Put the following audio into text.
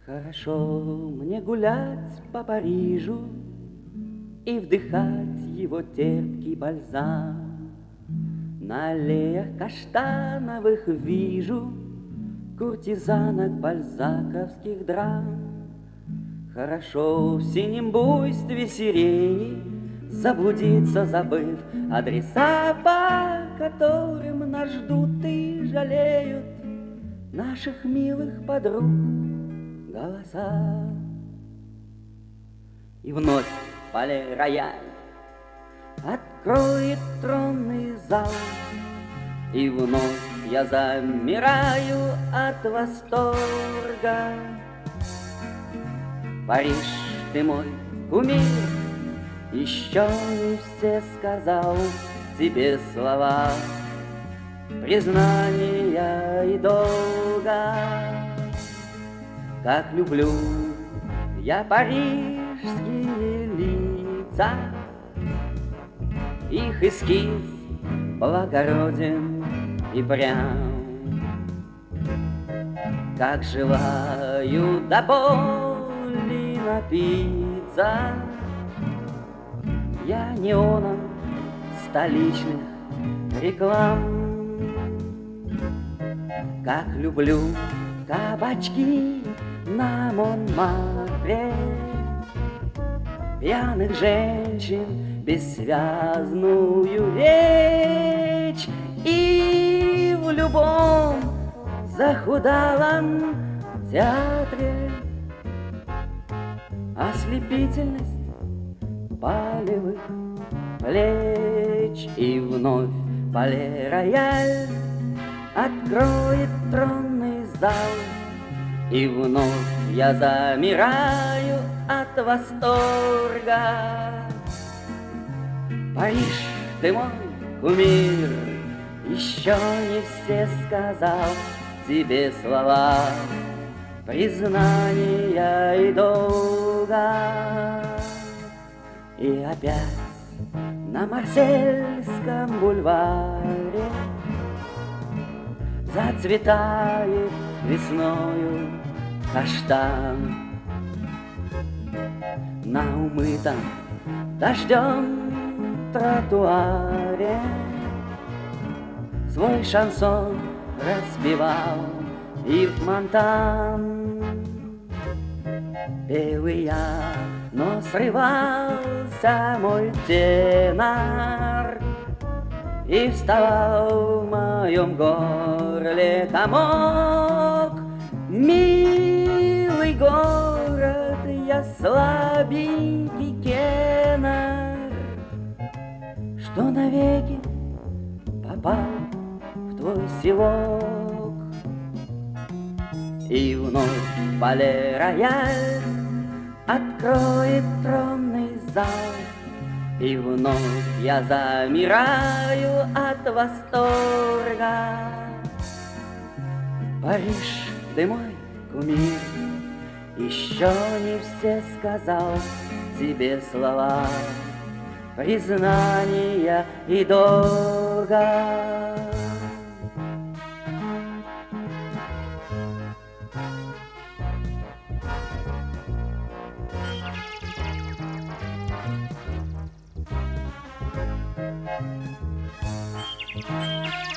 Хорошо мне гулять по Парижу и вдыхать его терпкий бальзам. На аллеях каштановых вижу куртизанок бальзаковских драм. Хорошо в синем буйстве сирени заблудиться, забыв адреса, по которым нас ждут и жалеют наших милых подруг голоса. И вновь Пале-Рояль откроет тронный зал, и вновь я замираю от восторга. Париж, ты мой кумир, еще не все сказал тебе слова признания и долга. Как люблю я парижские лица, их эскиз благороден и прям. Как желаю до боли напиться я неоном столичных реклам. Как люблю кабачки на Монмартре, пьяных женщин, бессвязную речь, и в любом захудалом театре ослепительность палевых плеч. И вновь Пале-Рояль откроет тронный зал, и вновь я замираю от восторга. Париж, ты мой кумир, еще не все сказал тебе слова признания и долга. И опять на Марсельском бульваре зацветает весною каштан. На умытом дождем тротуаре свой шансон распевал Ив Монтан. Пел и я, но срывался мой тенор, и вставал в моем горле комок. Милый город, я слабенький тенор, что навеки попал в твой селок. И вновь Пале-Рояль откроет тронный зал, и вновь я замираю от восторга. Париж, ты мой кумир, еще не все сказал тебе слова признания и долга. Thank you.